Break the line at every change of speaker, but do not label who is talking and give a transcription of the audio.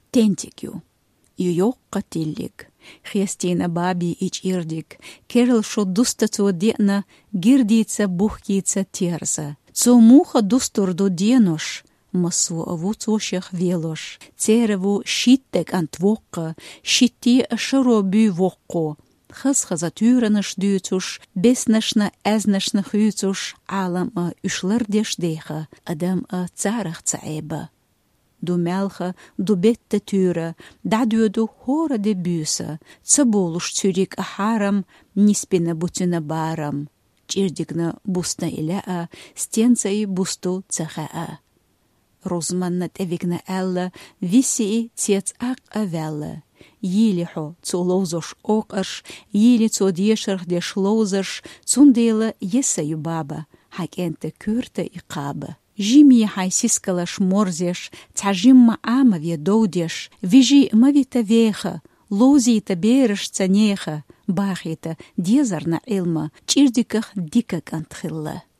Тентикю. Юйоққа тиллик. Христина баби ич ирдик. Керл шо дустацу дена гирдица бухкица терза. Цо муха дустурду денуш. Масу авуцушах велош. Цереву шиттек антвоққа. Шитти шаро бю воққо. Хыз-хыза тюреныш дюцуш. Беснашна эзнашна хюцуш. Алама ушлардеш деха. Адам царах цаеба. Du melcha, du bette tyra, du hora de büsa, cabolush cyrik a haram, nispina butina baram. Чирдигна бусна илаа, стенцаи бусту цахаа. Розманнат эвигна элла, висии цец ак авелла. Йилихо цулозош окаш, йили цодешарх деш лозаш, цундела есаю баба, хакенте кюрта и каба. Жими хай сискалаш морзеш, цажимма амаве доудеш, вижи мавита веха, лозита береш цанеха, бахита дезарна илма, чирдиках дикак антхилла.